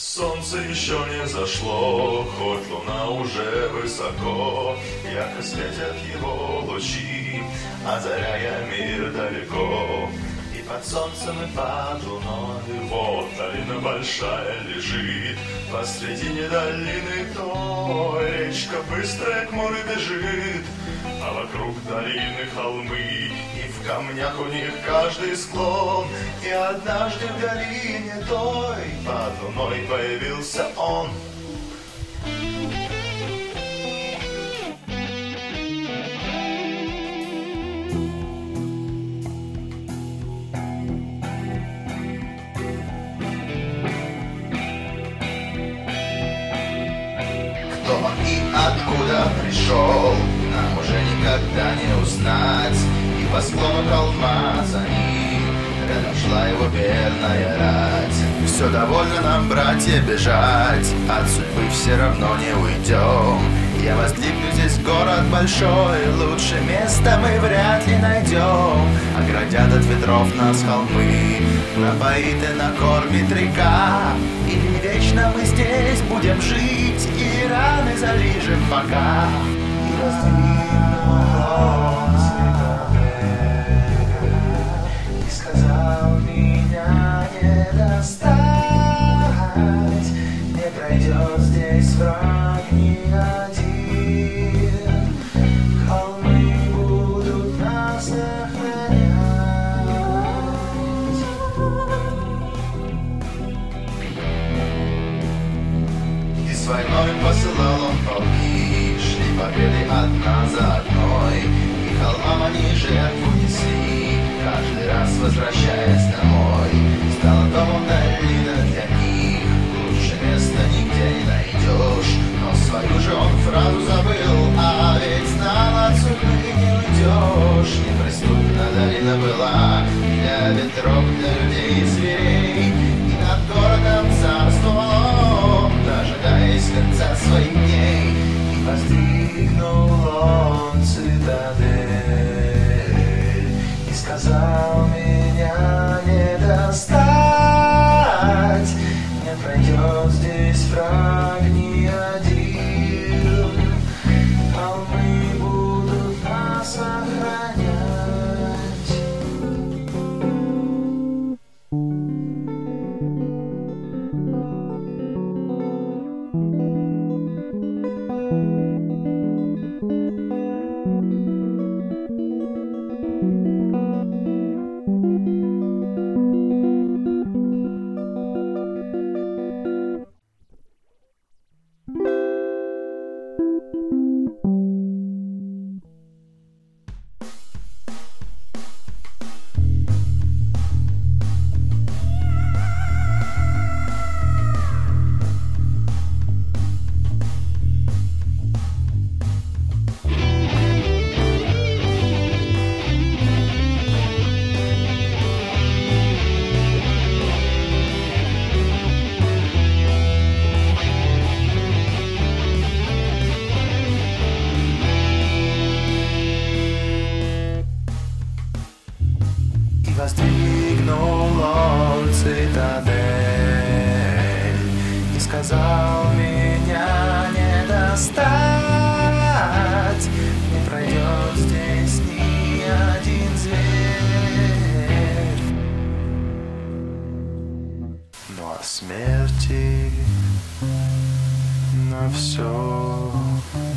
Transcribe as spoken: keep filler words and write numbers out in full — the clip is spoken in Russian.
Солнце еще не зашло, хоть луна уже высоко, ярко светят его лучи, озаряя мир далеко. И под солнцем, и под луной вот долина большая лежит, посредине долины той речка быстрая к морю бежит, а вокруг долины холмы, и в камнях у них каждый склон. И однажды в долине той под луной появился он. Кто он и откуда пришел, нам уже никогда не узнать. И по склону холма за ним рядом шла его верная рать. Все довольно нам, братья, бежать, от судьбы все равно не уйдем. Я воздвигну здесь город большой, лучше места мы вряд ли найдем. Оградят от ветров нас холмы, напоит и накормит река. Или вечно мы здесь будем жить и раны залижем пока. И воздвигну он цитадель, и сказал меня не достать. Не пройдет здесь враг ни один, холмы будут нас охранять. И с войной посылал он полки, шли победы одна за одной, и холмам они жертву несли, каждый раз возвращаясь домой. Стала домом долина для них, лучше места нигде не найдешь. Но свою же он фразу забыл, а ведь знал, от судьбы не уйдешь. Неприступна долина была для ветров, для людей и зверей, и над городом царствовал он, дожидаясь конца своих дней. И воздвигнул он цитадель, и сказал меня не достать. Не пройдет здесь враг ни один, холмы будут нас охранять. Воздвигнул он цитадель, и сказал меня не достать. Не пройдет здесь ни один зверь. Но о смерти на все